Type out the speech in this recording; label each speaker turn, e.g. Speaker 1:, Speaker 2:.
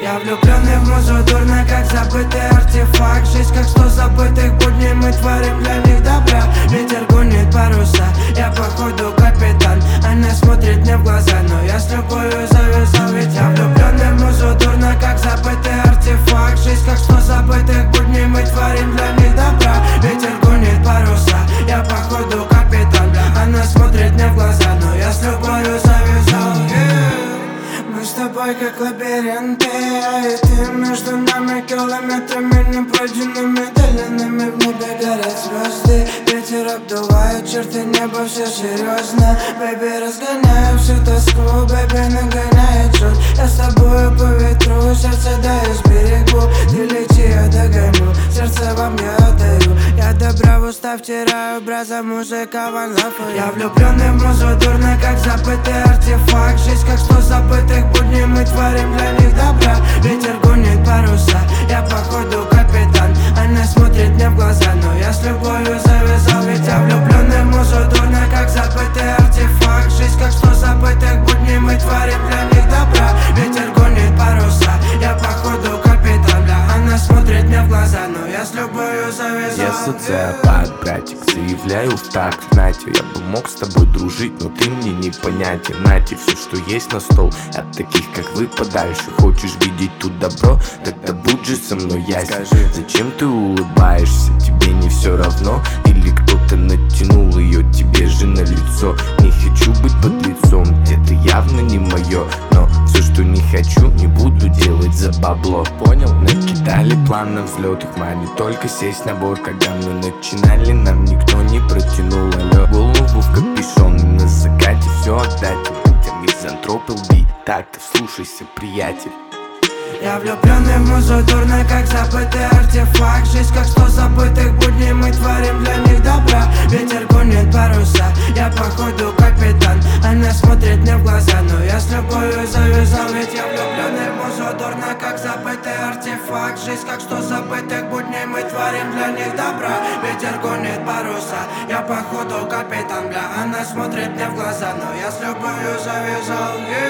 Speaker 1: Я влюбленный в музу, дурно, как забытый артефакт. Жизнь, как 100 забытых будней, мы творим для них добра. Ветер гонит паруса, я походу капитан. Она смотрит мне в глаза, но я с любовью завязал. Ведь я влюбленный в музу, дурно, как забытый артефакт. Жизнь, как 100 забытых будней, мы творим для них добра. Ветер гонит паруса, я походу капитан. Она смотрит мне в глаза, но я с любовью завязал. Мы с тобой как лабиринты, я и ты. Между нами километрами непройденными долинами. В небе горят звезды, ветер обдувает черты неба, все серьезно. Бэйби, разгоняю всю тоску, бэйби, нагоняет жуть. Я с тобою по ветру, сердце даю сберегу. Ты лети, я догоню, сердце вам я отдаю. Я добра в уста втираю, браза, музыка, one love. Я влюбленный в музу, дурно, как забытый артефакт. Жизнь, как 100 забытых будней, мы творим для них добра. Ветер гонит паруса, я походу капитан. Она смотрит мне в глаза, но я с любовью завязал. Ведь я влюбленный в музу, дурно, как забытый артефакт. Жизнь, как 100 забытых будней, мы творим для них добра. Ветер гонит паруса, я походу капитан. Она смотрит мне в глаза, но я с любовью завязал.
Speaker 2: Я социопат, братик, заявляю в такт. Натя, я бы мог с тобой дружить, но ты мне непонятен. Натя, все, что есть на стол, от таких, как вы, подальше. Хочешь видеть тут добро? Тогда будь же со мной ясен. Скажи, зачем ты улыбаешься? Тебе не все равно? Или кто-то натянул ее тебе же на лицо? Не хочу быть под лицом, это явно не мое. Но все, что не хочу, не буду делать за бабло. Понял? Накидали план на взлет, их мани только сесть на борт. Когда мы начинали, нам никто не протянул. Алло, голову в капюшон, и на закате все отдать. Будем мизантропы убить, так-то вслушайся, приятель.
Speaker 1: Я влюбленный в музу, дурно, как забытый артефакт. Жизнь, как 100 забытых будней, мы творим для них добра. Ветер гонит паруса, я походу капитан. Она смотрит мне в глаза, но я с любовью завязал. Ведь я влюбленный в музу, дурно, как забытый артефакт. Жизнь, как 100 забытых будней, мы творим для них добра. Ветер гонит паруса, я походу капитан. Она смотрит мне в глаза, но я с любовью завязал.